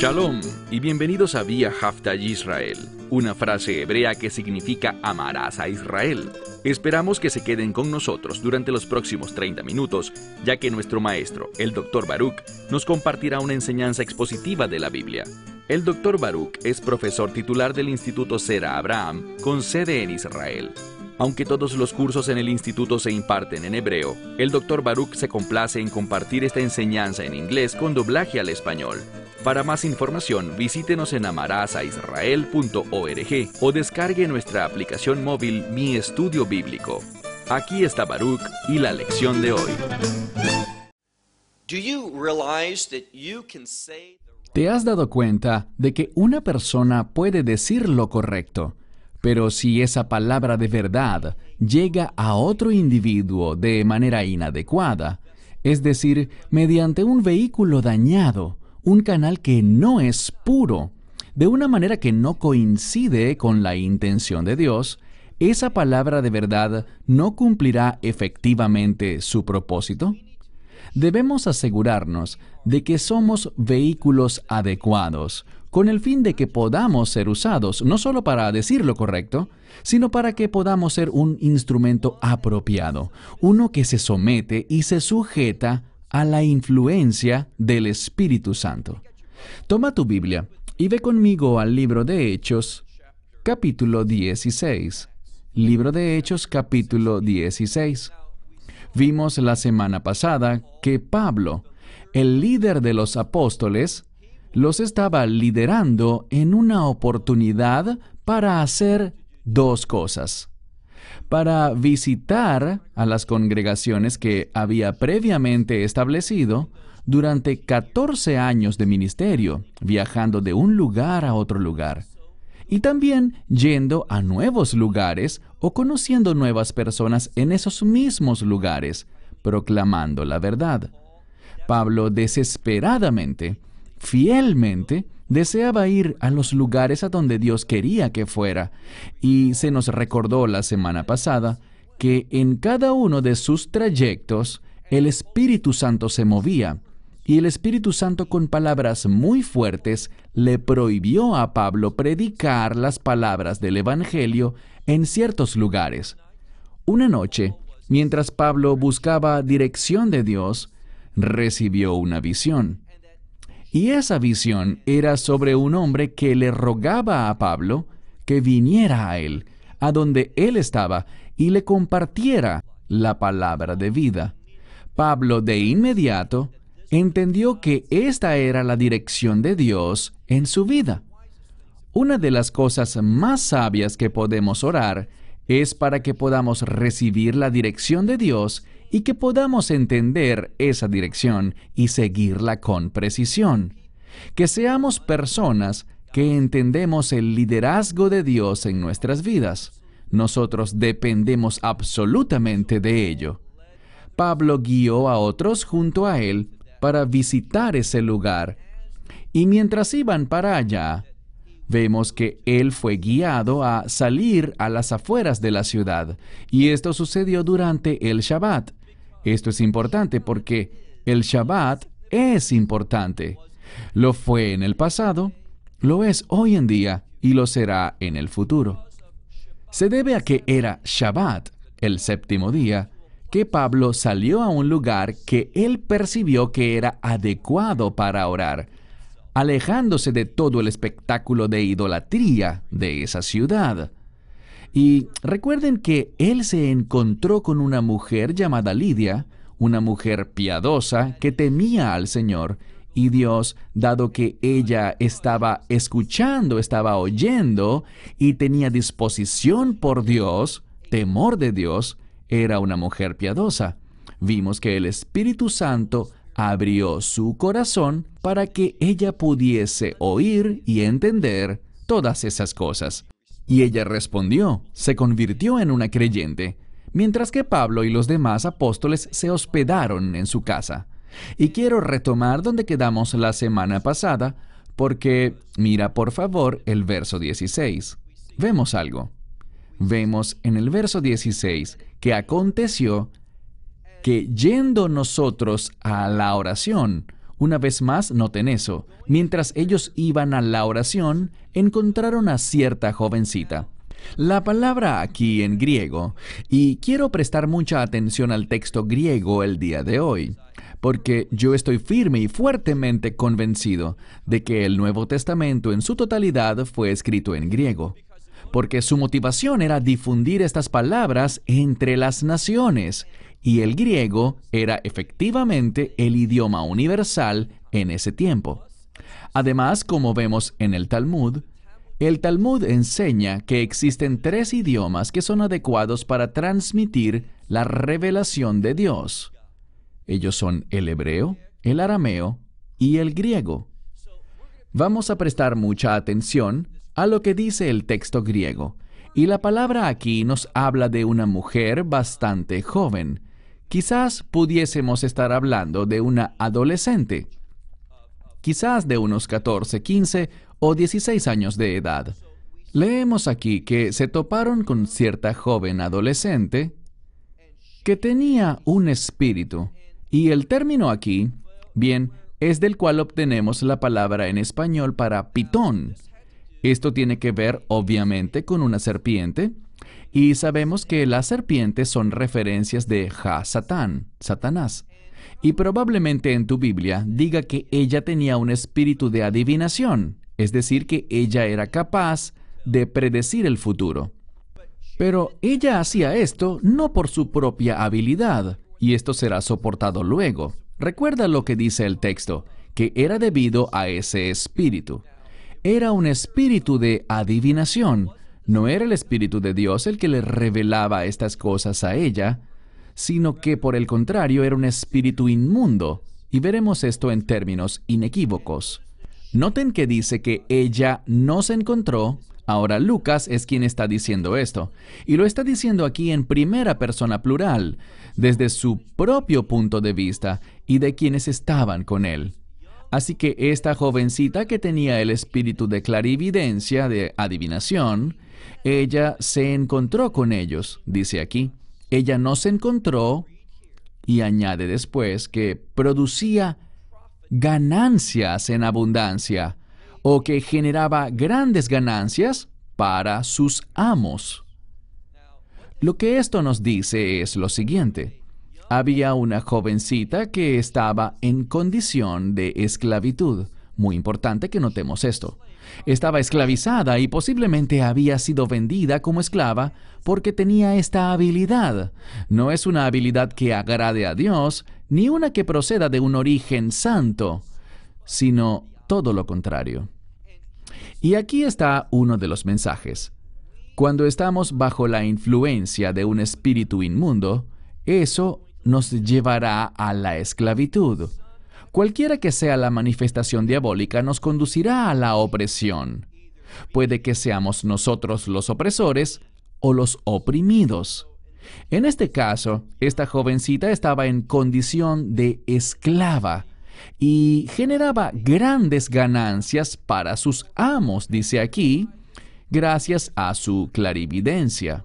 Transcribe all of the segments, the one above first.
Shalom y bienvenidos a Vía Haftaj Israel, una frase hebrea que significa amarás a Israel. Esperamos que se queden con nosotros durante los próximos 30 minutos, ya que nuestro maestro, el Dr. Baruch, nos compartirá una enseñanza expositiva de la Biblia. El Dr. Baruch es profesor titular del Instituto Zera Abraham, con sede en Israel. Aunque todos los cursos en el instituto se imparten en hebreo, el Dr. Baruch se complace en compartir esta enseñanza en inglés con doblaje al español. Para más información, visítenos en amarasaisrael.org o descargue nuestra aplicación móvil Mi Estudio Bíblico. Aquí está Baruch y la lección de hoy. ¿Te has dado cuenta de que una persona puede decir lo correcto, pero si esa palabra de verdad llega a otro individuo de manera inadecuada, es decir, mediante un vehículo dañado, un canal que no es puro, de una manera que no coincide con la intención de Dios, esa palabra de verdad no cumplirá efectivamente su propósito? Debemos asegurarnos de que somos vehículos adecuados, con el fin de que podamos ser usados no solo para decir lo correcto, sino para que podamos ser un instrumento apropiado, uno que se somete y se sujeta a la influencia del Espíritu Santo. Toma tu Biblia y ve conmigo al libro de Hechos, capítulo 16. Libro de Hechos, capítulo 16. Vimos la semana pasada que Pablo, el líder de los apóstoles, los estaba liderando en una oportunidad para hacer dos cosas: para visitar a las congregaciones que había previamente establecido durante 14 años de ministerio, viajando de un lugar a otro lugar, y también yendo a nuevos lugares o conociendo nuevas personas en esos mismos lugares, proclamando la verdad. Pablo desesperadamente, fielmente, deseaba ir a los lugares a donde Dios quería que fuera, y se nos recordó la semana pasada que en cada uno de sus trayectos el Espíritu Santo se movía, y el Espíritu Santo con palabras muy fuertes le prohibió a Pablo predicar las palabras del Evangelio en ciertos lugares. Una noche, mientras Pablo buscaba dirección de Dios, recibió una visión. Y esa visión era sobre un hombre que le rogaba a Pablo que viniera a él, a donde él estaba, y le compartiera la palabra de vida. Pablo de inmediato entendió que esta era la dirección de Dios en su vida. Una de las cosas más sabias que podemos orar es para que podamos recibir la dirección de Dios y que podamos entender esa dirección y seguirla con precisión. Que seamos personas que entendemos el liderazgo de Dios en nuestras vidas. Nosotros dependemos absolutamente de ello. Pablo guió a otros junto a él para visitar ese lugar, y mientras iban para allá, vemos que él fue guiado a salir a las afueras de la ciudad, y esto sucedió durante el Shabbat. Esto es importante porque el Shabbat es importante. Lo fue en el pasado, lo es hoy en día y lo será en el futuro. Se debe a que era Shabbat, el séptimo día, que Pablo salió a un lugar que él percibió que era adecuado para orar, alejándose de todo el espectáculo de idolatría de esa ciudad. Y recuerden que él se encontró con una mujer llamada Lidia, una mujer piadosa que temía al Señor, y Dios, dado que ella estaba escuchando, estaba oyendo, y tenía disposición por Dios, temor de Dios, era una mujer piadosa. Vimos que el Espíritu Santo abrió su corazón para que ella pudiese oír y entender todas esas cosas. Y ella respondió, se convirtió en una creyente, mientras que Pablo y los demás apóstoles se hospedaron en su casa. Y quiero retomar donde quedamos la semana pasada, porque mira por favor el verso 16. Vemos algo. Vemos en el verso 16 que aconteció que yendo nosotros a la oración, Una vez más, noten eso. Mientras ellos iban a la oración, encontraron a cierta jovencita. La palabra aquí en griego, y quiero prestar mucha atención al texto griego el día de hoy, porque yo estoy firme y fuertemente convencido de que el Nuevo Testamento en su totalidad fue escrito en griego, porque su motivación era difundir estas palabras entre las naciones, y el griego era efectivamente el idioma universal en ese tiempo. Además, como vemos en el Talmud enseña que existen 3 idiomas que son adecuados para transmitir la revelación de Dios. Ellos son el hebreo, el arameo y el griego. Vamos a prestar mucha atención a lo que dice el texto griego. Y la palabra aquí nos habla de una mujer bastante joven. Quizás pudiésemos estar hablando de una adolescente, quizás de unos 14, 15 o 16 años de edad. Leemos aquí que se toparon con cierta joven adolescente que tenía un espíritu. Y el término aquí, bien, es del cual obtenemos la palabra en español para pitón. Esto tiene que ver, obviamente, con una serpiente. Y sabemos que las serpientes son referencias de Satán, Satanás. Y probablemente en tu Biblia diga que ella tenía un espíritu de adivinación, es decir, que ella era capaz de predecir el futuro. Pero ella hacía esto no por su propia habilidad, y esto será soportado luego. Recuerda lo que dice el texto, que era debido a ese espíritu. Era un espíritu de adivinación. No era el Espíritu de Dios el que le revelaba estas cosas a ella, sino que por el contrario era un espíritu inmundo, y veremos esto en términos inequívocos. Noten que dice que ella no se encontró. Ahora Lucas es quien está diciendo esto, y lo está diciendo aquí en primera persona plural, desde su propio punto de vista y de quienes estaban con él. Así que esta jovencita que tenía el espíritu de clarividencia, de adivinación, ella se encontró con ellos, dice aquí. Ella no se encontró, y añade después que producía ganancias en abundancia, o que generaba grandes ganancias para sus amos. Lo que esto nos dice es lo siguiente. Había una jovencita que estaba en condición de esclavitud. Muy importante que notemos esto. Estaba esclavizada y posiblemente había sido vendida como esclava porque tenía esta habilidad. No es una habilidad que agrade a Dios, ni una que proceda de un origen santo, sino todo lo contrario. Y aquí está uno de los mensajes. Cuando estamos bajo la influencia de un espíritu inmundo, eso nos llevará a la esclavitud. Cualquiera que sea la manifestación diabólica nos conducirá a la opresión. Puede que seamos nosotros los opresores o los oprimidos. En este caso, esta jovencita estaba en condición de esclava y generaba grandes ganancias para sus amos, dice aquí, gracias a su clarividencia.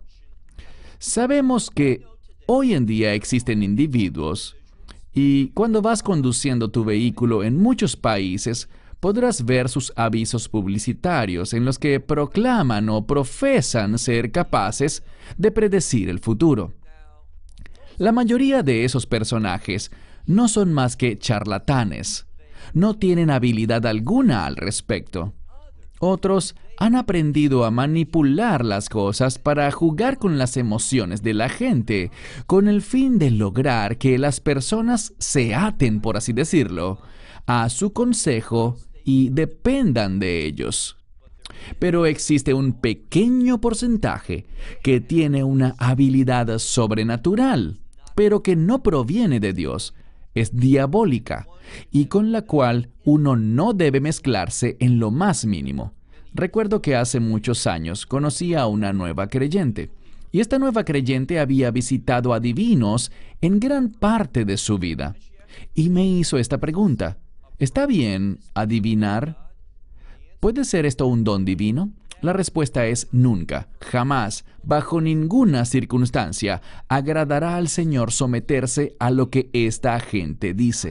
Sabemos que hoy en día existen individuos, y cuando vas conduciendo tu vehículo en muchos países, podrás ver sus avisos publicitarios en los que proclaman o profesan ser capaces de predecir el futuro. La mayoría de esos personajes no son más que charlatanes. No tienen habilidad alguna al respecto. Otros han aprendido a manipular las cosas para jugar con las emociones de la gente, con el fin de lograr que las personas se aten, por así decirlo, a su consejo y dependan de ellos. Pero existe un pequeño porcentaje que tiene una habilidad sobrenatural, pero que no proviene de Dios, es diabólica, y con la cual uno no debe mezclarse en lo más mínimo. Recuerdo que hace muchos años conocí a una nueva creyente, y esta nueva creyente había visitado a adivinos en gran parte de su vida. Y me hizo esta pregunta: ¿está bien adivinar? ¿Puede ser esto un don divino? La respuesta es nunca, jamás, bajo ninguna circunstancia, agradará al Señor someterse a lo que esta gente dice.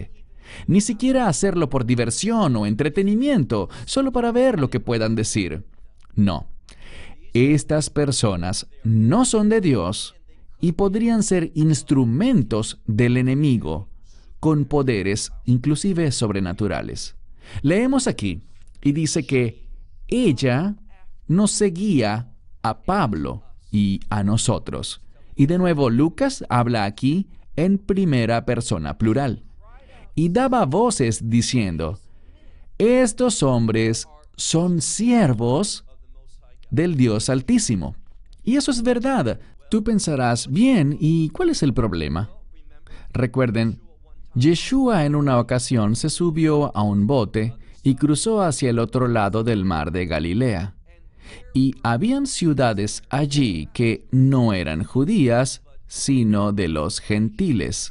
Ni siquiera hacerlo por diversión o entretenimiento, solo para ver lo que puedan decir. No. Estas personas no son de Dios y podrían ser instrumentos del enemigo, con poderes inclusive sobrenaturales. Leemos aquí, y dice que ella nos seguía a Pablo y a nosotros. Y de nuevo, Lucas habla aquí en primera persona plural. Y daba voces diciendo, estos hombres son siervos del Dios Altísimo. Y eso es verdad. Tú pensarás, bien, ¿y cuál es el problema? Recuerden, Yeshua en una ocasión se subió a un bote y cruzó hacia el otro lado del mar de Galilea. Y habían ciudades allí que no eran judías, sino de los gentiles.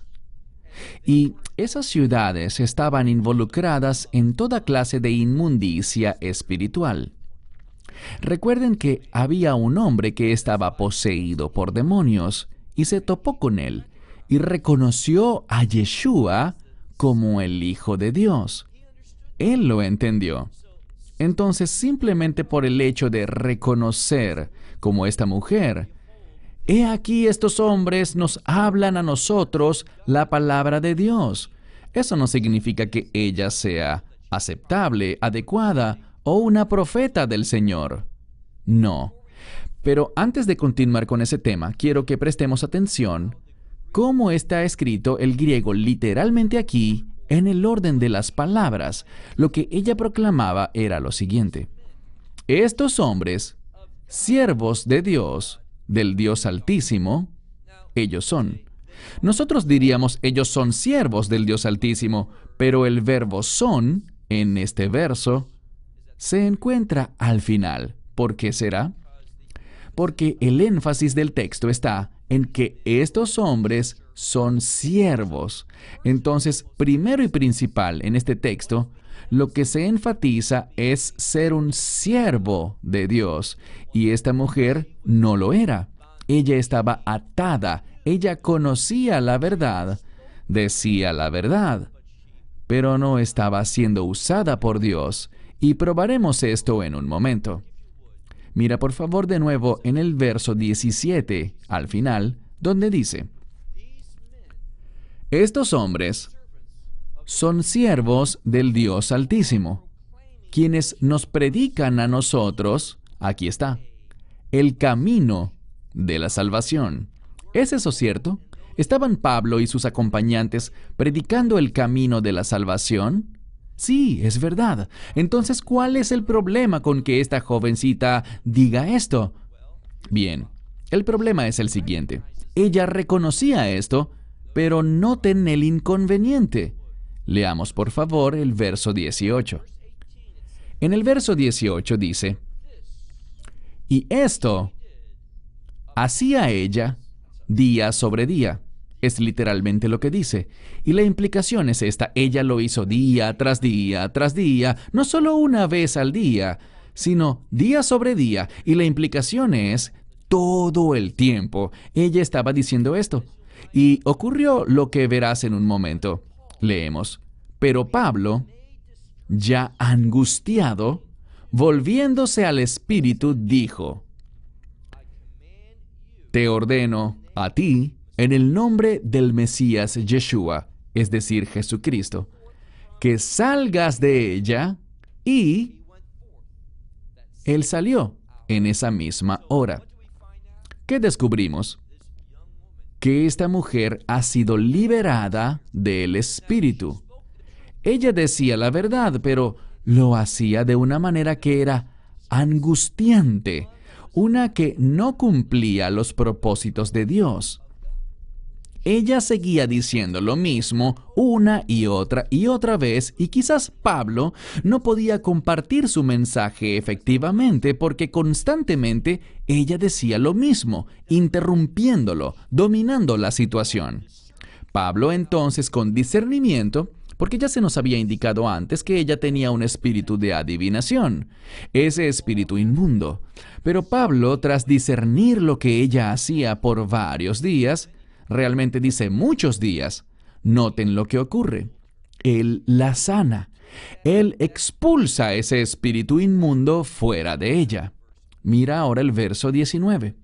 Y esas ciudades estaban involucradas en toda clase de inmundicia espiritual. Recuerden que había un hombre que estaba poseído por demonios y se topó con él y reconoció a Yeshua como el Hijo de Dios. Él lo entendió. Entonces, simplemente por el hecho de reconocer, como esta mujer, he aquí estos hombres nos hablan a nosotros la palabra de Dios. Eso no significa que ella sea aceptable, adecuada o una profeta del Señor. No. Pero antes de continuar con ese tema, quiero que prestemos atención cómo está escrito el griego literalmente aquí en el orden de las palabras. Lo que ella proclamaba era lo siguiente. Estos hombres, siervos de Dios, del Dios Altísimo, ellos son. Nosotros diríamos ellos son siervos del Dios Altísimo, pero el verbo son, en este verso, se encuentra al final. ¿Por qué será? Porque el énfasis del texto está en que estos hombres son siervos. Entonces, primero y principal en este texto, lo que se enfatiza es ser un siervo de Dios. Y esta mujer no lo era. Ella estaba atada. Ella conocía la verdad, decía la verdad, pero no estaba siendo usada por Dios. Y probaremos esto en un momento. Mira por favor de nuevo en el verso 17, al final, donde dice, estos hombres son siervos del Dios Altísimo, quienes nos predican a nosotros, aquí está, el camino de la salvación. ¿Es eso cierto? ¿Estaban Pablo y sus acompañantes predicando el camino de la salvación? Sí, es verdad. Entonces, ¿cuál es el problema con que esta jovencita diga esto? Bien, el problema es el siguiente. Ella reconocía esto, pero noten el inconveniente. Leamos, por favor, el verso 18. En el verso 18 dice, y esto hacía ella día sobre día. Es literalmente lo que dice. Y la implicación es esta. Ella lo hizo día tras día tras día, no solo una vez al día, sino día sobre día. Y la implicación es todo el tiempo. Ella estaba diciendo esto. Y ocurrió lo que verás en un momento. Leemos. Pero Pablo, ya angustiado, volviéndose al Espíritu, dijo, te ordeno a ti, en el nombre del Mesías Yeshua, es decir, Jesucristo, que salgas de ella, y él salió en esa misma hora. ¿Qué descubrimos? Que esta mujer ha sido liberada del Espíritu. Ella decía la verdad, pero lo hacía de una manera que era angustiante, una que no cumplía los propósitos de Dios. Ella seguía diciendo lo mismo una y otra vez, y quizás Pablo no podía compartir su mensaje efectivamente porque constantemente ella decía lo mismo, interrumpiéndolo, dominando la situación. Pablo entonces, con discernimiento, porque ya se nos había indicado antes que ella tenía un espíritu de adivinación, ese espíritu inmundo. Pero Pablo, tras discernir lo que ella hacía por varios días, realmente dice muchos días, noten lo que ocurre. Él la sana. Él expulsa ese espíritu inmundo fuera de ella. Mira ahora el verso 19.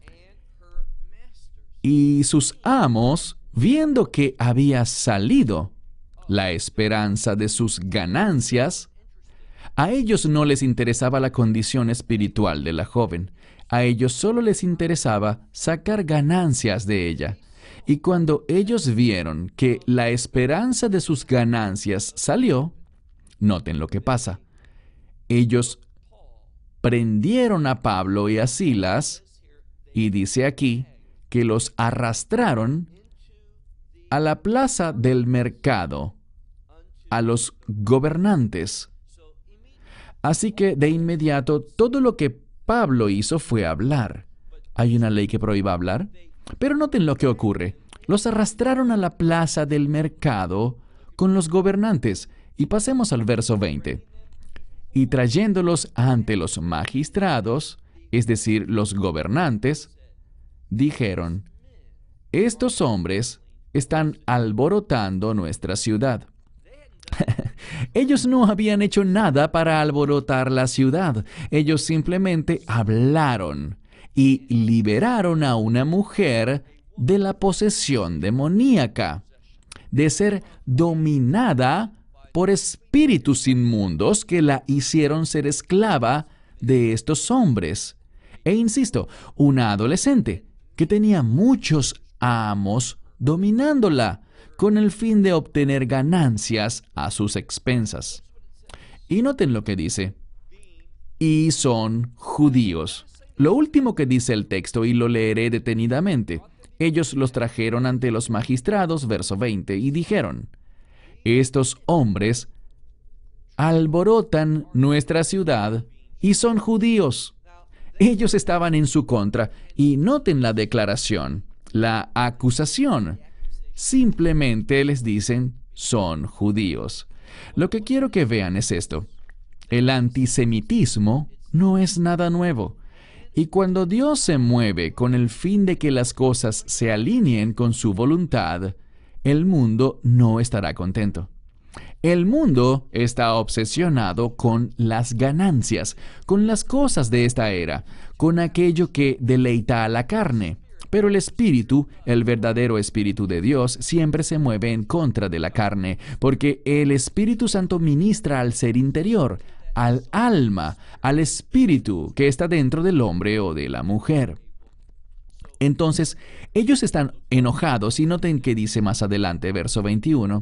Y sus amos, viendo que había salido la esperanza de sus ganancias, a ellos no les interesaba la condición espiritual de la joven. A ellos solo les interesaba sacar ganancias de ella. Y cuando ellos vieron que la esperanza de sus ganancias salió, noten lo que pasa. Ellos prendieron a Pablo y a Silas, y dice aquí que los arrastraron a la plaza del mercado, a los gobernantes. Así que de inmediato todo lo que Pablo hizo fue hablar. ¿Hay una ley que prohíba hablar? Pero noten lo que ocurre. Los arrastraron a la plaza del mercado con los gobernantes. Y pasemos al verso 20. Y trayéndolos ante los magistrados, es decir, los gobernantes, dijeron: estos hombres están alborotando nuestra ciudad. Ellos no habían hecho nada para alborotar la ciudad. Ellos simplemente hablaron y liberaron a una mujer de la posesión demoníaca, de ser dominada por espíritus inmundos que la hicieron ser esclava de estos hombres. E insisto, una adolescente que tenía muchos amos dominándola, con el fin de obtener ganancias a sus expensas. Y noten lo que dice: y son judíos. Lo último que dice el texto, y lo leeré detenidamente. Ellos los trajeron ante los magistrados, verso 20, y dijeron: estos hombres alborotan nuestra ciudad y son judíos. Ellos estaban en su contra, y noten la declaración, la acusación. Simplemente les dicen: son judíos. Lo que quiero que vean es esto. El antisemitismo no es nada nuevo. Y cuando Dios se mueve con el fin de que las cosas se alineen con su voluntad, el mundo no estará contento. El mundo está obsesionado con las ganancias, con las cosas de esta era, con aquello que deleita a la carne. Pero el Espíritu, el verdadero Espíritu de Dios, siempre se mueve en contra de la carne, porque el Espíritu Santo ministra al ser interior, al alma, al espíritu que está dentro del hombre o de la mujer. Entonces, ellos están enojados, y noten que dice más adelante, verso 21,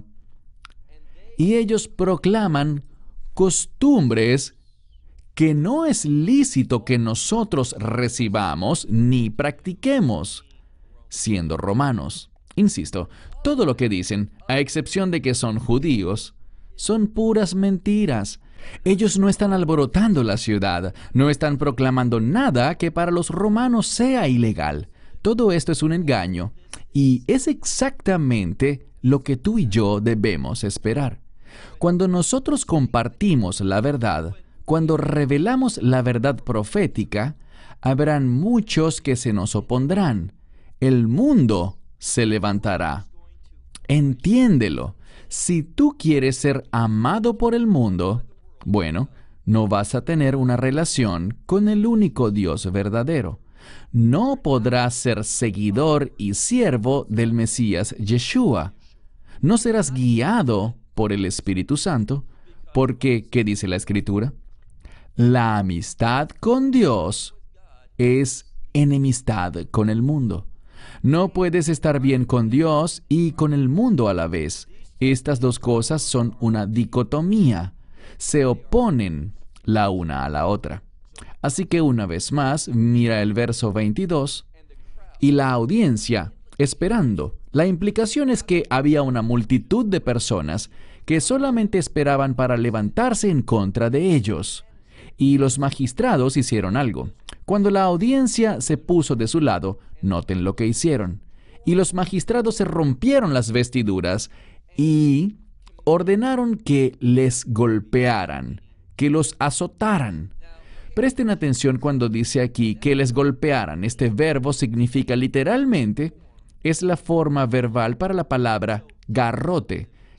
y ellos proclaman costumbres que no es lícito que nosotros recibamos ni practiquemos, siendo romanos. Insisto, todo lo que dicen, a excepción de que son judíos, son puras mentiras. Ellos no están alborotando la ciudad, no están proclamando nada que para los romanos sea ilegal. Todo esto es un engaño, y es exactamente lo que tú y yo debemos esperar. Cuando nosotros compartimos la verdad, cuando revelamos la verdad profética, habrán muchos que se nos opondrán. El mundo se levantará. Entiéndelo. Si tú quieres ser amado por el mundo, bueno, no vas a tener una relación con el único Dios verdadero. No podrás ser seguidor y siervo del Mesías Yeshua. No serás guiado por el Espíritu Santo, porque, ¿qué dice la Escritura? La amistad con Dios es enemistad con el mundo. No puedes estar bien con Dios y con el mundo a la vez. Estas dos cosas son una dicotomía. Se oponen la una a la otra. Así que una vez más, mira el verso 22. Y la audiencia, esperando. La implicación es que había una multitud de personas que solamente esperaban para levantarse en contra de ellos. Y los magistrados hicieron algo. Cuando la audiencia se puso de su lado, noten lo que hicieron. Y los magistrados se rompieron las vestiduras y ordenaron que les golpearan, que los azotaran. Presten atención cuando dice aquí que les golpearan. Este verbo significa literalmente, es la forma verbal para la palabra garrote.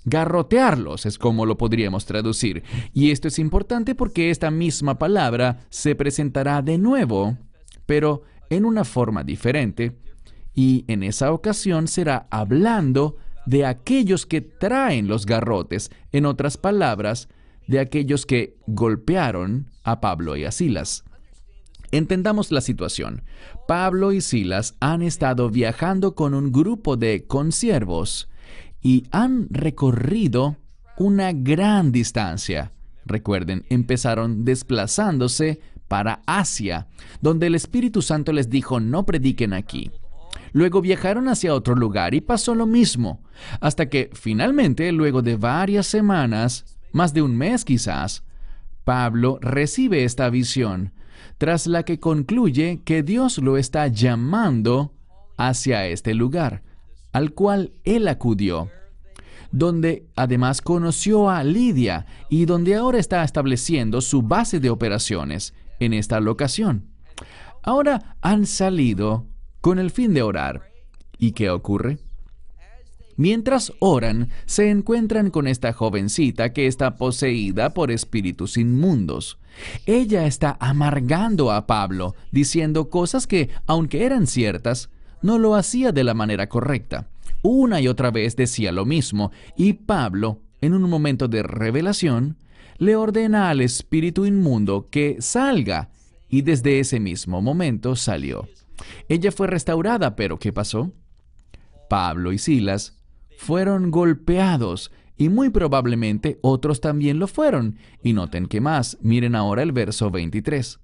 Garrotearlos es como lo podríamos traducir. Y esto es importante porque esta misma palabra se presentará de nuevo, pero en una forma diferente, y en esa ocasión será hablando de aquellos que traen los garrotes, en otras palabras, de aquellos que golpearon a Pablo y a Silas. Entendamos la situación. Pablo y Silas han estado viajando con un grupo de consiervos y han recorrido una gran distancia. Recuerden, empezaron desplazándose para Asia, donde el Espíritu Santo les dijo no prediquen aquí. Luego viajaron hacia otro lugar y pasó lo mismo, hasta que finalmente, luego de varias semanas, más de un mes quizás, Pablo recibe esta visión, tras la que concluye que Dios lo está llamando hacia este lugar, al cual él acudió, donde además conoció a Lidia y donde ahora está estableciendo su base de operaciones en esta locación. Ahora han salido con el fin de orar. ¿Y qué ocurre? Mientras oran, se encuentran con esta jovencita que está poseída por espíritus inmundos. Ella está amargando a Pablo, diciendo cosas que, aunque eran ciertas, no lo hacía de la manera correcta. Una y otra vez decía lo mismo, y Pablo, en un momento de revelación, le ordena al espíritu inmundo que salga, y desde ese mismo momento salió. Ella fue restaurada, pero ¿qué pasó? Pablo y Silas fueron golpeados y muy probablemente otros también lo fueron. Y noten que más, miren ahora el verso 23.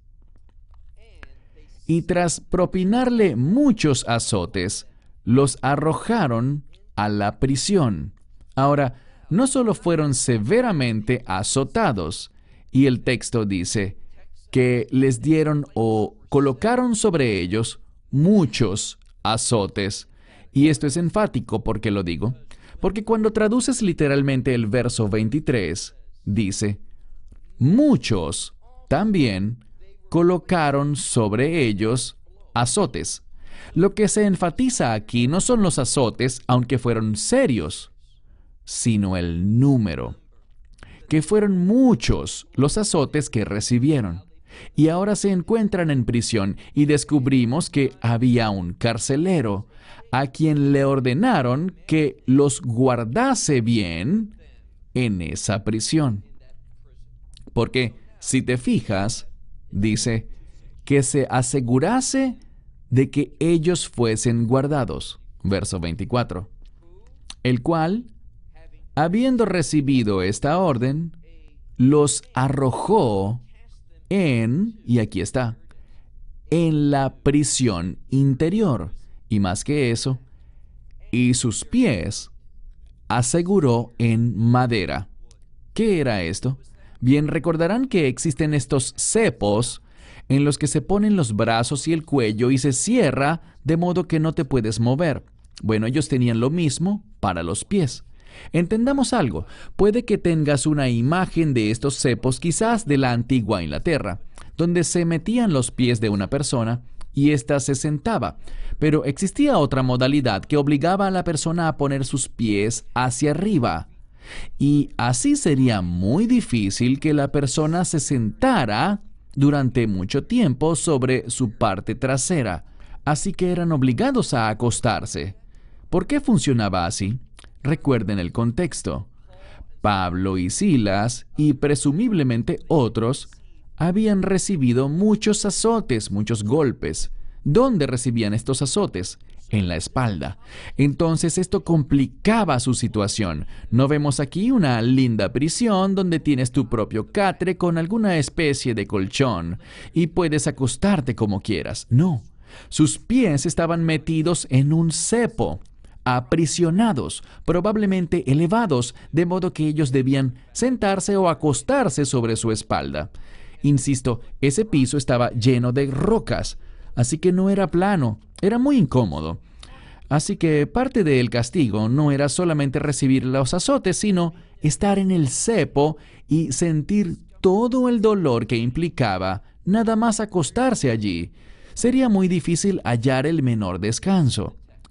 Y tras propinarle muchos azotes, los arrojaron a la prisión. Ahora, no solo fueron severamente azotados, y el texto dice que les dieron o colocaron sobre ellos muchos azotes. Y esto es enfático, ¿por qué lo digo? Porque cuando traduces literalmente el verso 23, dice, muchos también colocaron sobre ellos azotes. Lo que se enfatiza aquí no son los azotes, aunque fueron serios, sino el número, que fueron muchos los azotes que recibieron. Y ahora se encuentran en prisión y descubrimos que había un carcelero a quien le ordenaron que los guardase bien en esa prisión. Porque, si te fijas, dice que se asegurase de que ellos fuesen guardados. Verso 24. El cual, habiendo recibido esta orden, los arrojó y aquí está, en la prisión interior. Y más que eso, y sus pies aseguró en madera. ¿Qué era esto? Bien, recordarán que existen estos cepos en los que se ponen los brazos y el cuello y se cierra de modo que no te puedes mover. Bueno, ellos tenían lo mismo para los pies. Entendamos algo, puede que tengas una imagen de estos cepos quizás de la antigua Inglaterra, donde se metían los pies de una persona y ésta se sentaba, pero existía otra modalidad que obligaba a la persona a poner sus pies hacia arriba, y así sería muy difícil que la persona se sentara durante mucho tiempo sobre su parte trasera, así que eran obligados a acostarse. ¿Por qué funcionaba así? Recuerden el contexto. Pablo y Silas, y presumiblemente otros, habían recibido muchos azotes, muchos golpes. ¿Dónde recibían estos azotes? En la espalda. Entonces esto complicaba su situación. No vemos aquí una linda prisión donde tienes tu propio catre con alguna especie de colchón y puedes acostarte como quieras. No, sus pies estaban metidos en un cepo, aprisionados, probablemente elevados, de modo que ellos debían sentarse o acostarse sobre su espalda. Insisto, ese piso estaba lleno de rocas, así que no era plano, era muy incómodo. Así que parte del castigo no era solamente recibir los azotes, sino estar en el cepo y sentir todo el dolor que implicaba nada más acostarse allí. Sería muy difícil hallar el menor descanso.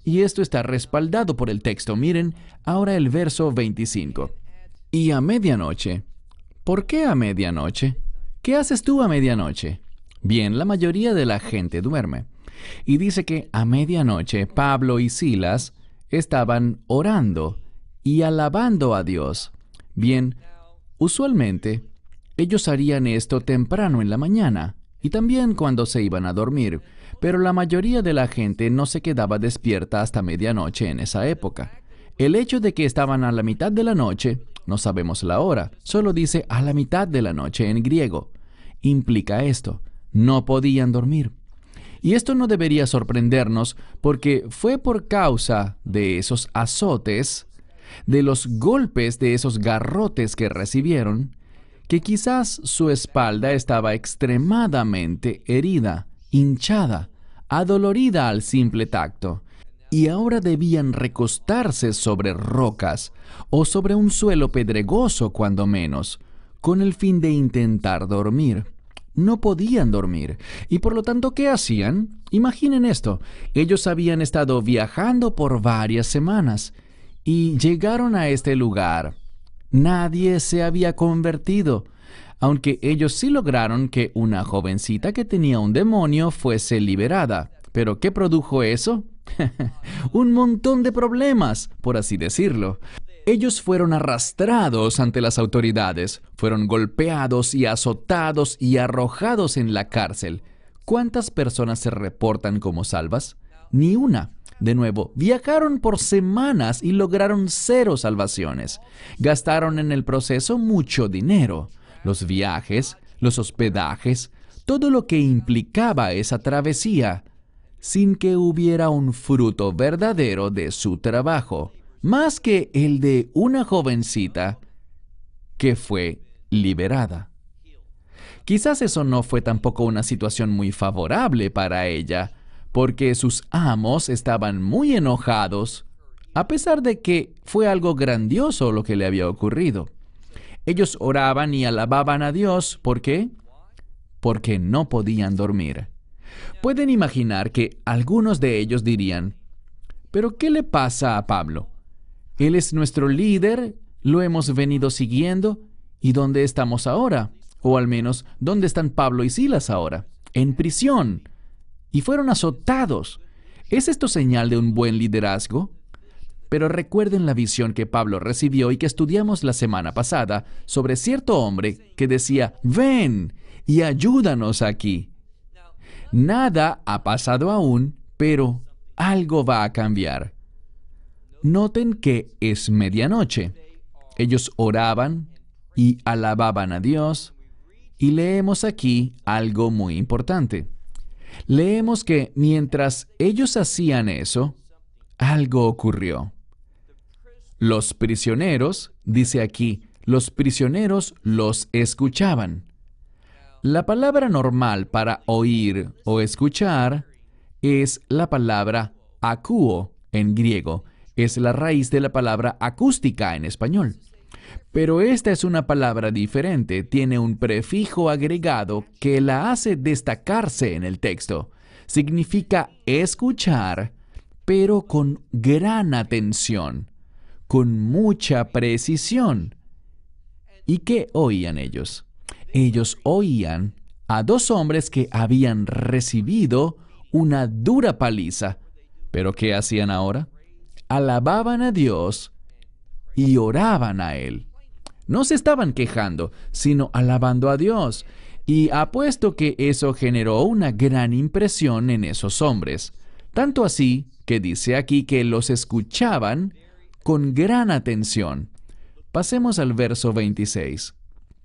Y esto está respaldado por el texto. Miren ahora el verso 25. Y a medianoche. ¿Por qué a medianoche? ¿Qué haces tú a medianoche? Bien, la mayoría de la gente duerme. Y dice que a medianoche Pablo y Silas estaban orando y alabando a Dios. Bien, usualmente ellos harían esto temprano en la mañana y también cuando se iban a dormir, pero la mayoría de la gente no se quedaba despierta hasta medianoche en esa época. El hecho de que estaban a la mitad de la noche, no sabemos la hora, solo dice a la mitad de la noche en griego. Implica esto, no podían dormir. Y esto no debería sorprendernos porque fue por causa de esos azotes, de los golpes, de esos garrotes que recibieron, que quizás su espalda estaba extremadamente herida, hinchada, adolorida al simple tacto, y ahora debían recostarse sobre rocas o sobre un suelo pedregoso cuando menos, con el fin de intentar dormir. No podían dormir, y por lo tanto, ¿qué hacían? Imaginen esto, ellos habían estado viajando por varias semanas, y llegaron a este lugar. Nadie se había convertido, aunque ellos sí lograron que una jovencita que tenía un demonio fuese liberada. ¿Pero qué produjo eso? Un montón de problemas, por así decirlo. Ellos fueron arrastrados ante las autoridades, fueron golpeados y azotados y arrojados en la cárcel. ¿Cuántas personas se reportan como salvas? Ni una. De nuevo, viajaron por semanas y lograron 0 salvaciones. Gastaron en el proceso mucho dinero. Los viajes, los hospedajes, todo lo que implicaba esa travesía, sin que hubiera un fruto verdadero de su trabajo, más que el de una jovencita que fue liberada. Quizás eso no fue tampoco una situación muy favorable para ella, porque sus amos estaban muy enojados, a pesar de que fue algo grandioso lo que le había ocurrido. Ellos oraban y alababan a Dios. ¿Por qué? Porque no podían dormir. Pueden imaginar que algunos de ellos dirían, ¿pero qué le pasa a Pablo? Él es nuestro líder, lo hemos venido siguiendo, ¿y dónde estamos ahora? O al menos, ¿dónde están Pablo y Silas ahora? En prisión. Y fueron azotados. ¿Es esto señal de un buen liderazgo? Pero recuerden la visión que Pablo recibió y que estudiamos la semana pasada sobre cierto hombre que decía, ven y ayúdanos aquí. Nada ha pasado aún, pero algo va a cambiar. Noten que es medianoche. Ellos oraban y alababan a Dios, y leemos aquí algo muy importante. Leemos que mientras ellos hacían eso, algo ocurrió. Los prisioneros, dice aquí, los prisioneros los escuchaban. La palabra normal para oír o escuchar es la palabra akouo en griego. Es la raíz de la palabra acústica en español. Pero esta es una palabra diferente, tiene un prefijo agregado que la hace destacarse en el texto. Significa escuchar, pero con gran atención, con mucha precisión. ¿Y qué oían ellos? Ellos oían a 2 hombres que habían recibido una dura paliza. ¿Pero qué hacían ahora? Alababan a Dios y oraban a Él. No se estaban quejando, sino alabando a Dios. Y apuesto que eso generó una gran impresión en esos hombres. Tanto así que dice aquí que los escuchaban con gran atención. Pasemos al verso 26.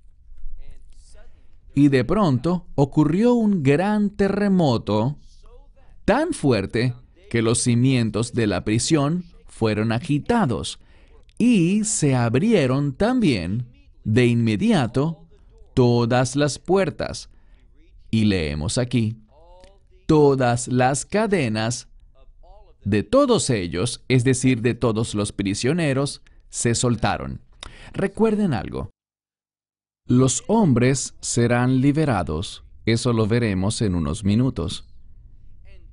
Y de pronto ocurrió un gran terremoto tan fuerte que los cimientos de la prisión fueron agitados y se abrieron también de inmediato todas las puertas. Y leemos aquí, todas las cadenas de todos ellos, es decir, de todos los prisioneros, se soltaron. Recuerden algo. Los hombres serán liberados. Eso lo veremos en unos minutos.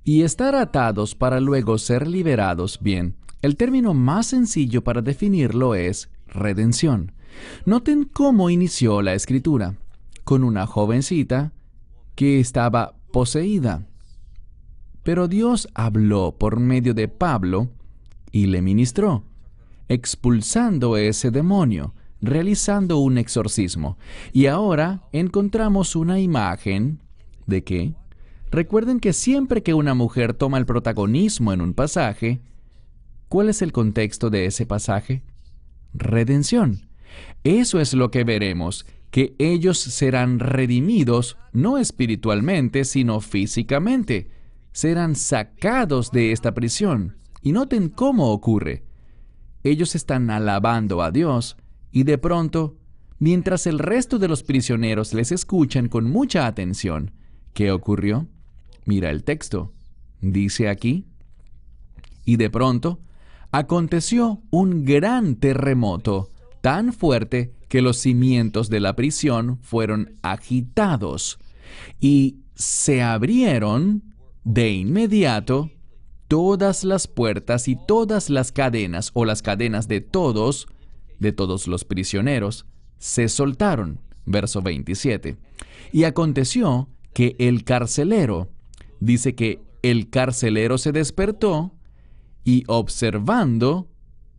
y estar atados para luego ser liberados. Bien, el término más sencillo para definirlo es redención. Noten cómo inició la escritura, con una jovencita que estaba poseída. Pero Dios habló por medio de Pablo y le ministró, expulsando ese demonio, realizando un exorcismo. Y ahora encontramos una imagen de que, recuerden que siempre que una mujer toma el protagonismo en un pasaje, ¿cuál es el contexto de ese pasaje? Redención. Eso es lo que veremos, que ellos serán redimidos, no espiritualmente, sino físicamente. Serán sacados de esta prisión. Y noten cómo ocurre. Ellos están alabando a Dios, y de pronto, mientras el resto de los prisioneros les escuchan con mucha atención, ¿qué ocurrió? Mira el texto. Dice aquí, y de pronto, aconteció un gran terremoto, tan fuerte que los cimientos de la prisión fueron agitados, y se abrieron de inmediato todas las puertas y todas las cadenas, o las cadenas de todos los prisioneros, se soltaron. Verso 27. Y aconteció que el carcelero, dice que el carcelero se despertó y observando,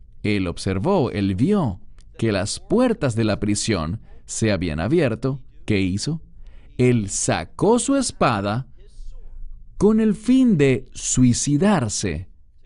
él vio que las puertas de la prisión se habían abierto. ¿Qué hizo? Él sacó su espada con el fin de suicidarse,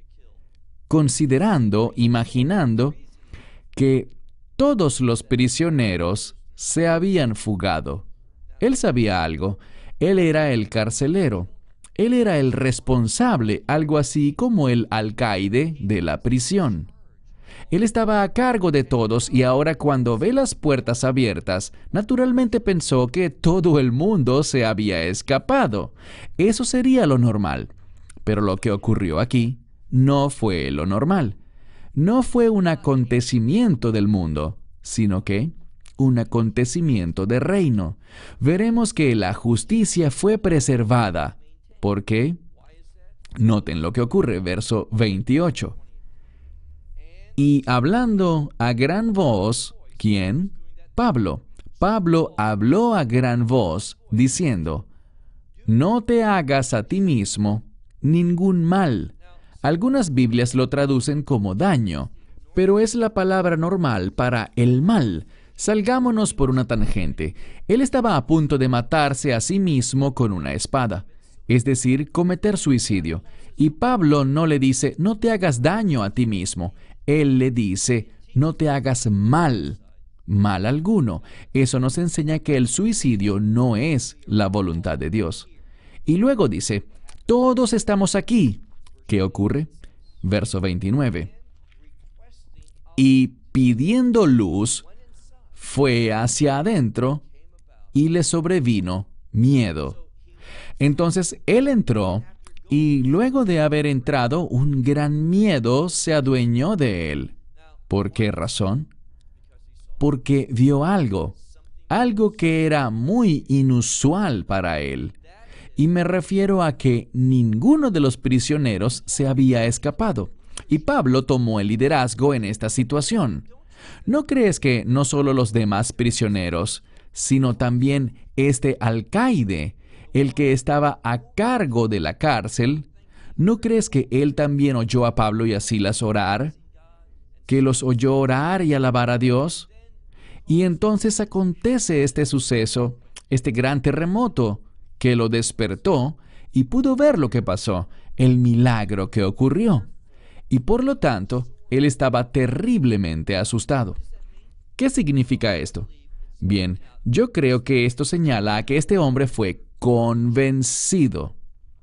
considerando, imaginando que todos los prisioneros se habían fugado. Él sabía algo. Él era el carcelero. Él era el responsable, algo así como el alcaide de la prisión. Él estaba a cargo de todos y ahora cuando ve las puertas abiertas, naturalmente pensó que todo el mundo se había escapado. Eso sería lo normal. Pero lo que ocurrió aquí no fue lo normal. No fue un acontecimiento del mundo, sino que un acontecimiento de reino. Veremos que la justicia fue preservada. ¿Por qué? Noten lo que ocurre, verso 28. Y hablando a gran voz, ¿quién? Pablo. Pablo habló a gran voz, diciendo, no te hagas a ti mismo ningún mal. Algunas Biblias lo traducen como daño, pero es la palabra normal para el mal. Salgámonos por una tangente. Él estaba a punto de matarse a sí mismo con una espada, es decir, cometer suicidio. Y Pablo no le dice, no te hagas daño a ti mismo. Él le dice, no te hagas mal alguno. Eso nos enseña que el suicidio no es la voluntad de Dios. Y luego dice, todos estamos aquí. ¿Qué ocurre? Verso 29. Y pidiendo luz, fue hacia adentro y le sobrevino miedo. Entonces él entró y luego de haber entrado, un gran miedo se adueñó de él. ¿Por qué razón? Porque vio algo que era muy inusual para él. Y me refiero a que ninguno de los prisioneros se había escapado. Y Pablo tomó el liderazgo en esta situación. ¿No crees que no solo los demás prisioneros, sino también este alcaide, el que estaba a cargo de la cárcel, ¿no crees que él también oyó a Pablo y a Silas orar? ¿Que los oyó orar y alabar a Dios? Y entonces acontece este suceso, este gran terremoto, que lo despertó y pudo ver lo que pasó, el milagro que ocurrió. Y por lo tanto, él estaba terriblemente asustado. ¿Qué significa esto? Bien, yo creo que esto señala a que este hombre fue convencido.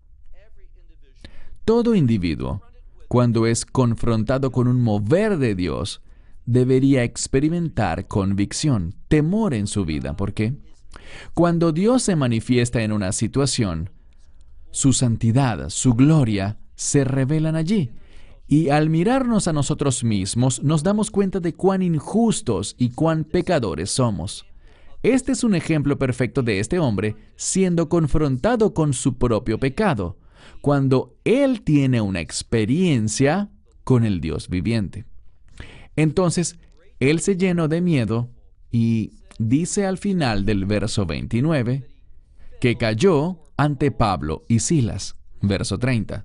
Todo individuo, cuando es confrontado con un mover de Dios, debería experimentar convicción, temor en su vida. ¿Por qué? Cuando Dios se manifiesta en una situación, su santidad, su gloria, se revelan allí. Y al mirarnos a nosotros mismos, nos damos cuenta de cuán injustos y cuán pecadores somos. Este es un ejemplo perfecto de este hombre siendo confrontado con su propio pecado. cuando él tiene una experiencia con el Dios viviente. Entonces, él se llenó de miedo y dice al final del verso 29 que cayó ante Pablo y Silas, verso 30,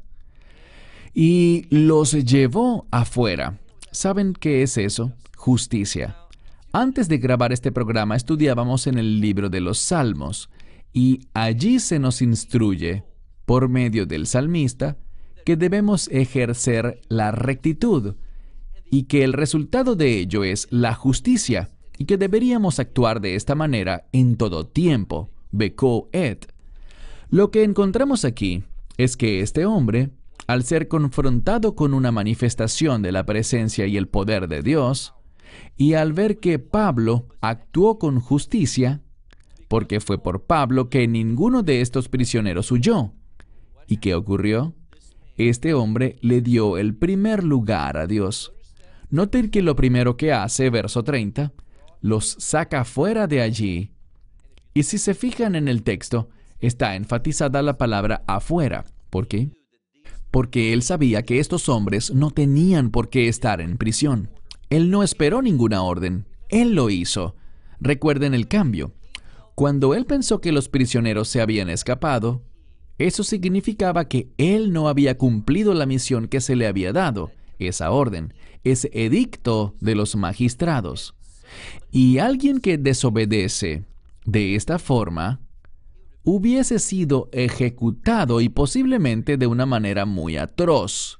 y los llevó afuera. ¿Saben qué es eso? Justicia. Antes de grabar este programa estudiábamos en el libro de los Salmos, y allí se nos instruye, por medio del salmista, que debemos ejercer la rectitud, y que el resultado de ello es la justicia, y que deberíamos actuar de esta manera en todo tiempo, beko et. Lo que encontramos aquí es que este hombre, al ser confrontado con una manifestación de la presencia y el poder de Dios, y al ver que Pablo actuó con justicia, porque fue por Pablo que ninguno de estos prisioneros huyó. ¿Y qué ocurrió? Este hombre le dio el primer lugar a Dios. Noten que lo primero que hace, verso 30, los saca fuera de allí. Y si se fijan en el texto, está enfatizada la palabra afuera. ¿Por qué? Porque él sabía que estos hombres no tenían por qué estar en prisión. Él no esperó ninguna orden. Él lo hizo. Recuerden el cambio. Cuando él pensó que los prisioneros se habían escapado, eso significaba que él no había cumplido la misión que se le había dado, esa orden, ese edicto de los magistrados. Y alguien que desobedece de esta forma hubiese sido ejecutado y posiblemente de una manera muy atroz.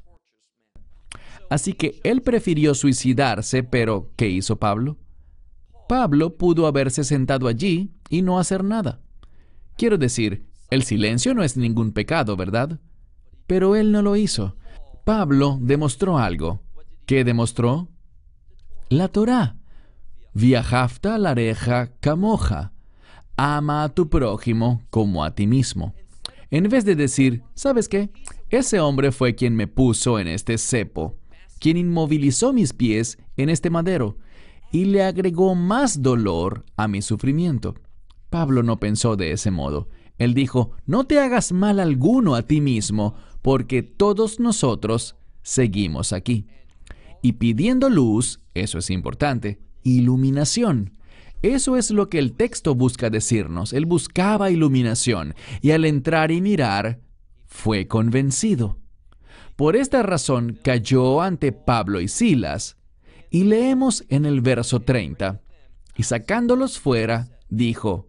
Así que él prefirió suicidarse, pero ¿qué hizo Pablo? Pablo pudo haberse sentado allí y no hacer nada. Quiero decir, el silencio no es ningún pecado, ¿verdad? Pero él no lo hizo. Pablo demostró algo. ¿Qué demostró? La Torá. Viajafta lareja camoja. Ama a tu prójimo como a ti mismo. En vez de decir, ¿sabes qué? Ese hombre fue quien me puso en este cepo, quien inmovilizó mis pies en este madero, y le agregó más dolor a mi sufrimiento. Pablo no pensó de ese modo. Él dijo, no te hagas mal alguno a ti mismo, porque todos nosotros seguimos aquí. Y pidiendo luz, eso es importante, iluminación. Eso es lo que el texto busca decirnos. Él buscaba iluminación, y al entrar y mirar, fue convencido. Por esta razón cayó ante Pablo y Silas, y leemos en el verso 30, y sacándolos fuera, dijo,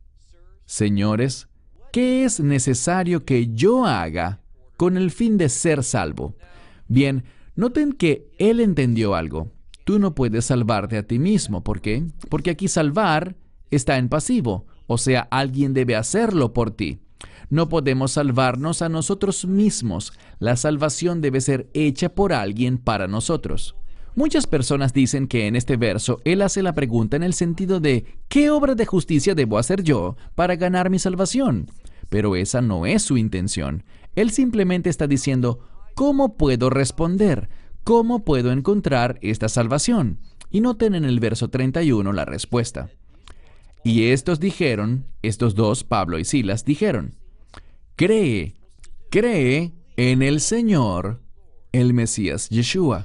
Señores, ¿qué es necesario que yo haga con el fin de ser salvo? Bien, noten que él entendió algo. Tú no puedes salvarte a ti mismo. ¿Por qué? Porque aquí salvar está en pasivo, o sea, alguien debe hacerlo por ti. No podemos salvarnos a nosotros mismos. La salvación debe ser hecha por alguien para nosotros. Muchas personas dicen que en este verso él hace la pregunta en el sentido de ¿qué obra de justicia debo hacer yo para ganar mi salvación? Pero esa no es su intención. Él simplemente está diciendo ¿cómo puedo responder? ¿Cómo puedo encontrar esta salvación? Y noten en el verso 31 la respuesta. Y estos dijeron, estos dos, Pablo y Silas, dijeron, cree en el Señor, el Mesías Yeshua,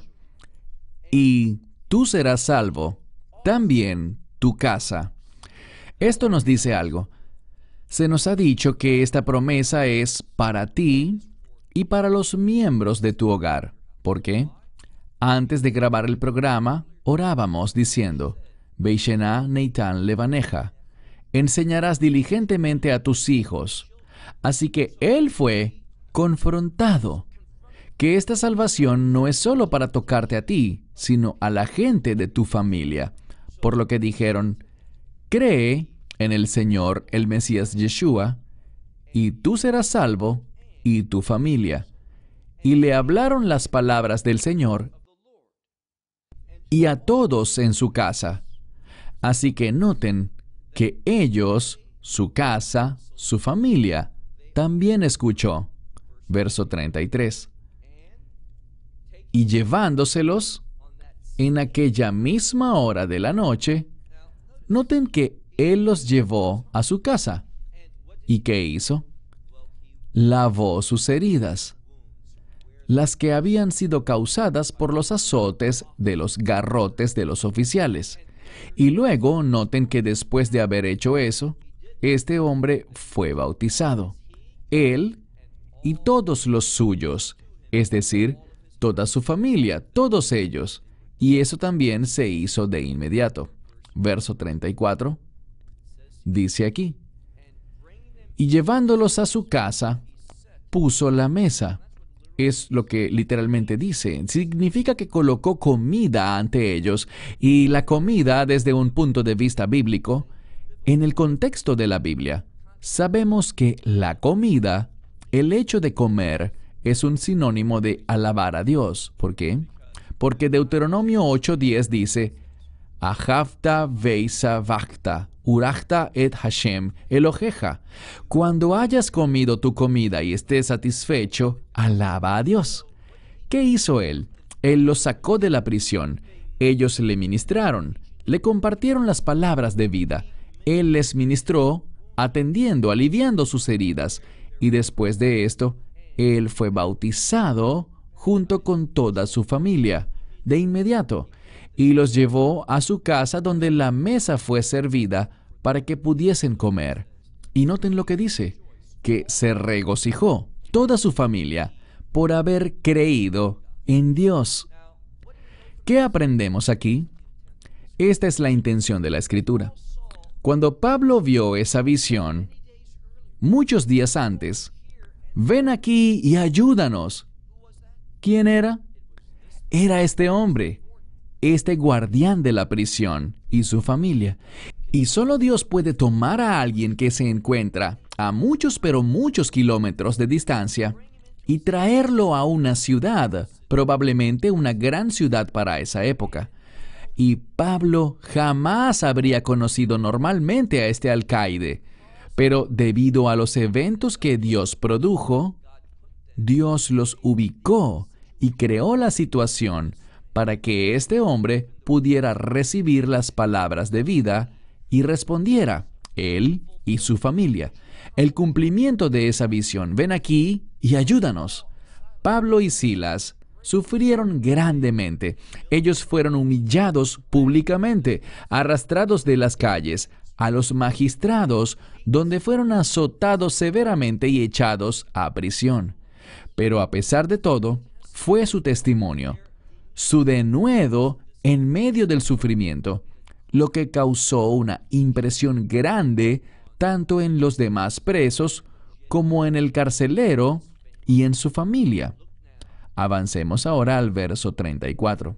y tú serás salvo, también tu casa. Esto nos dice algo. Se nos ha dicho que esta promesa es para ti y para los miembros de tu hogar. ¿Por qué? Antes de grabar el programa, orábamos diciendo, Beishená Neitan Levaneja, enseñarás diligentemente a tus hijos. Así que él fue confrontado, que esta salvación no es solo para tocarte a ti, sino a la gente de tu familia. Por lo que dijeron, cree en el Señor, el Mesías Yeshua, y tú serás salvo, y tu familia. Y le hablaron las palabras del Señor, y a todos en su casa. Así que noten que ellos, su casa, su familia, también escuchó. Verso 33. Y llevándoselos, en aquella misma hora de la noche, noten que él los llevó a su casa. ¿Y qué hizo? lavó sus heridas, las que habían sido causadas por los azotes de los garrotes de los oficiales. Y luego noten que después de haber hecho eso, este hombre fue bautizado. Él y todos los suyos, es decir, toda su familia, todos ellos. Y eso también se hizo de inmediato. Verso 34, dice aquí: y llevándolos a su casa, puso la mesa. Es lo que literalmente dice. Significa que colocó comida ante ellos, y la comida, desde un punto de vista bíblico, en el contexto de la Biblia, sabemos que la comida, el hecho de comer, es un sinónimo de alabar a Dios. ¿Por qué? Porque Deuteronomio 8:10 dice: Ahavta veisa vachta, urachta et Hashem Eloheja. Cuando hayas comido tu comida y estés satisfecho, alaba a Dios. ¿Qué hizo él? Él los sacó de la prisión. Ellos le ministraron, le compartieron las palabras de vida. Él les ministró, atendiendo, aliviando sus heridas. Y después de esto, él fue bautizado junto con toda su familia, de inmediato, y los llevó a su casa donde la mesa fue servida para que pudiesen comer. Y noten lo que dice, que se regocijó toda su familia por haber creído en Dios. ¿Qué aprendemos aquí? Esta es la intención de la Escritura. Cuando Pablo vio esa visión, muchos días antes, ven aquí y ayúdanos. ¿Quién era? Era este hombre, este guardián de la prisión y su familia. Y solo Dios puede tomar a alguien que se encuentra a muchos pero muchos kilómetros de distancia y traerlo a una ciudad, probablemente una gran ciudad para esa época. Y Pablo jamás habría conocido normalmente a este alcaide, pero debido a los eventos que Dios produjo, Dios los ubicó y creó la situación para que este hombre pudiera recibir las palabras de vida y respondiera, él y su familia. El cumplimiento de esa visión. Ven aquí y ayúdanos. Pablo y Silas sufrieron grandemente. Ellos fueron humillados públicamente, arrastrados de las calles a los magistrados, donde fueron azotados severamente y echados a prisión. Pero a pesar de todo, fue su testimonio, su denuedo en medio del sufrimiento, lo que causó una impresión grande tanto en los demás presos como en el carcelero y en su familia. Avancemos ahora al verso 34.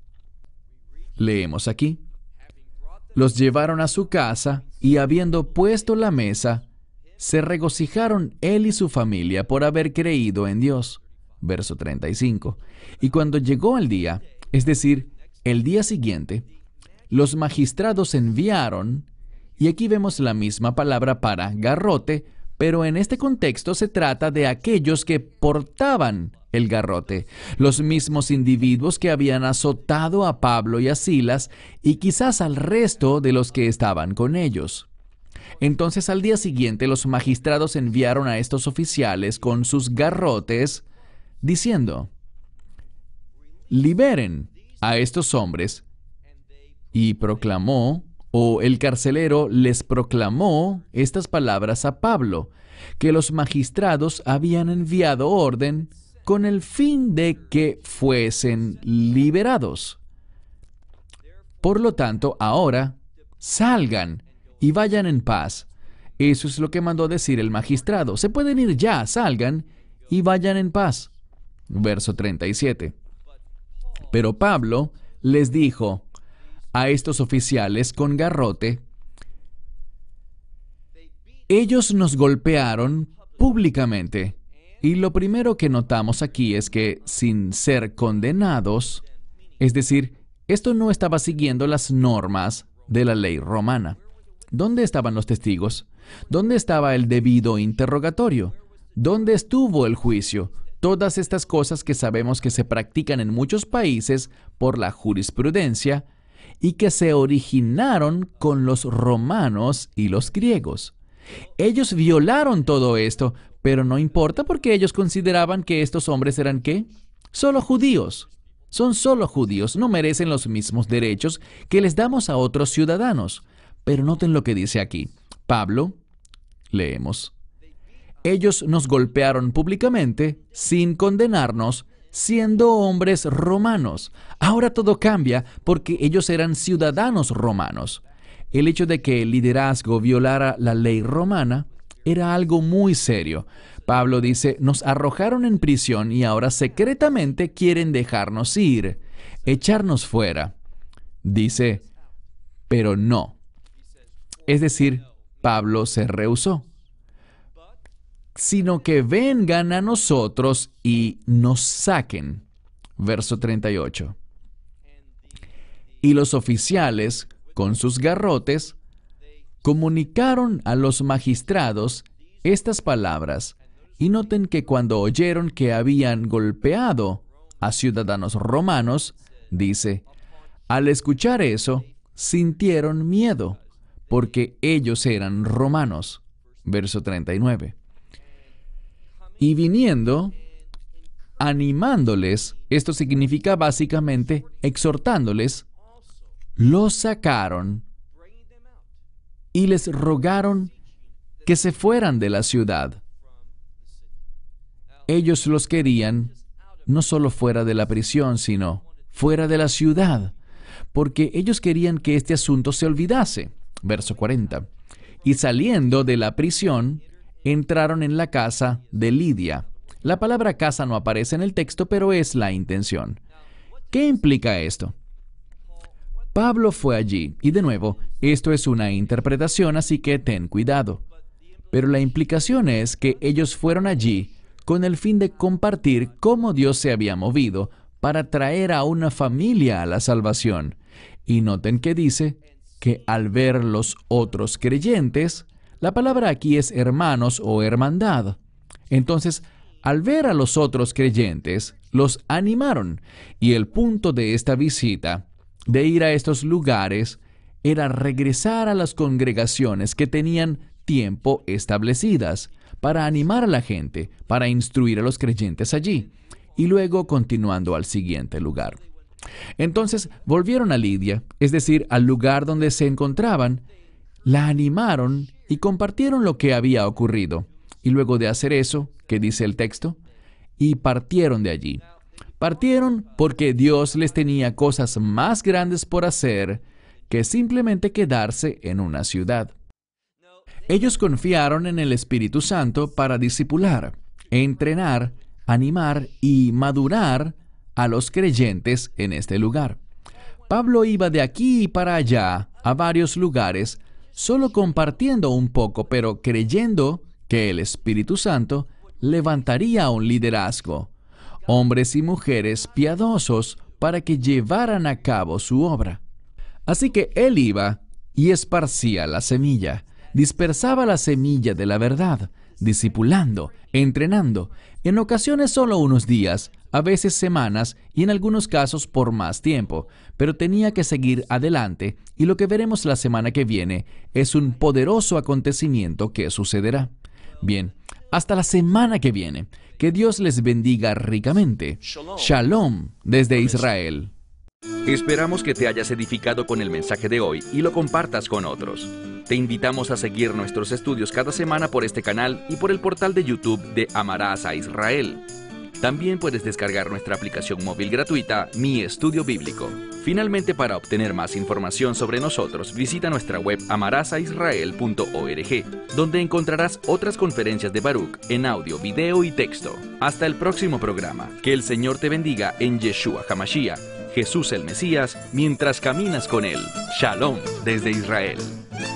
Leemos aquí: los llevaron a su casa y habiendo puesto la mesa, se regocijaron él y su familia por haber creído en Dios. Verso 35. Y cuando llegó el día, es decir, el día siguiente, los magistrados enviaron, y aquí vemos la misma palabra para garrote, pero en este contexto se trata de aquellos que portaban el garrote, los mismos individuos que habían azotado a Pablo y a Silas, y quizás al resto de los que estaban con ellos. Entonces al día siguiente los magistrados enviaron a estos oficiales con sus garrotes, diciendo: liberen a estos hombres. Y proclamó, o el carcelero les proclamó estas palabras a Pablo, que los magistrados habían enviado orden con el fin de que fuesen liberados. Por lo tanto, ahora, salgan y vayan en paz. Eso es lo que mandó decir el magistrado. Se pueden ir ya, salgan y vayan en paz. Verso 37. Pero Pablo les dijo a estos oficiales con garrote: ellos nos golpearon públicamente. Y lo primero que notamos aquí es que sin ser condenados, es decir, esto no estaba siguiendo las normas de la ley romana. ¿Dónde estaban los testigos? ¿Dónde estaba el debido interrogatorio? ¿Dónde estuvo el juicio? Todas estas cosas que sabemos que se practican en muchos países por la jurisprudencia y que se originaron con los romanos y los griegos. Ellos violaron todo esto, pero no importa porque ellos consideraban que estos hombres eran ¿qué? Solo judíos. Son solo judíos, no merecen los mismos derechos que les damos a otros ciudadanos. Pero noten lo que dice aquí. Pablo, leemos. Ellos nos golpearon públicamente sin condenarnos, siendo hombres romanos. Ahora todo cambia porque ellos eran ciudadanos romanos. El hecho de que el liderazgo violara la ley romana era algo muy serio. Pablo dice, nos arrojaron en prisión y ahora secretamente quieren dejarnos ir, echarnos fuera. Dice, pero no. Es decir, Pablo se rehusó. Sino que vengan a nosotros y nos saquen. Verso 38. Y los oficiales, con sus garrotes, comunicaron a los magistrados estas palabras. Y noten que cuando oyeron que habían golpeado a ciudadanos romanos, dice, al escuchar eso, sintieron miedo, porque ellos eran romanos. Verso 39. Y viniendo, animándoles, esto significa básicamente exhortándoles, los sacaron y les rogaron que se fueran de la ciudad. Ellos los querían no solo fuera de la prisión, sino fuera de la ciudad, porque ellos querían que este asunto se olvidase. Verso 40. Y saliendo de la prisión, entraron en la casa de Lidia. La palabra casa no aparece en el texto, pero es la intención. ¿Qué implica esto? Pablo fue allí, y de nuevo, esto es una interpretación, así que ten cuidado. Pero la implicación es que ellos fueron allí con el fin de compartir cómo Dios se había movido para traer a una familia a la salvación. Y noten que dice que al ver los otros creyentes, la palabra aquí es hermanos o hermandad. Entonces, al ver a los otros creyentes, los animaron. Y el punto de esta visita, de ir a estos lugares, era regresar a las congregaciones que tenían tiempo establecidas, para animar a la gente, para instruir a los creyentes allí, y luego continuando al siguiente lugar. Entonces volvieron a Lidia, es decir, al lugar donde se encontraban, la animaron y compartieron lo que había ocurrido. Y luego de hacer eso, ¿qué dice el texto? Y partieron de allí. Partieron porque Dios les tenía cosas más grandes por hacer que simplemente quedarse en una ciudad. Ellos confiaron en el Espíritu Santo para discipular, entrenar, animar y madurar a los creyentes en este lugar. Pablo iba de aquí para allá, a varios lugares, solo compartiendo un poco, pero creyendo que el Espíritu Santo levantaría un liderazgo, hombres y mujeres piadosos para que llevaran a cabo su obra. Así que él iba y esparcía la semilla, dispersaba la semilla de la verdad, discipulando, entrenando, en ocasiones solo unos días, a veces semanas y en algunos casos por más tiempo, pero tenía que seguir adelante y lo que veremos la semana que viene es un poderoso acontecimiento que sucederá. Bien, hasta la semana que viene. Que Dios les bendiga ricamente. Shalom desde Israel. Esperamos que te hayas edificado con el mensaje de hoy y lo compartas con otros. Te invitamos a seguir nuestros estudios cada semana por este canal y por el portal de YouTube de Amarás a Israel. También puedes descargar nuestra aplicación móvil gratuita, Mi Estudio Bíblico. Finalmente, para obtener más información sobre nosotros, visita nuestra web amarasaisrael.org, donde encontrarás otras conferencias de Baruch en audio, video y texto. Hasta el próximo programa. Que el Señor te bendiga en Yeshua HaMashiach, Jesús el Mesías, mientras caminas con Él. Shalom desde Israel.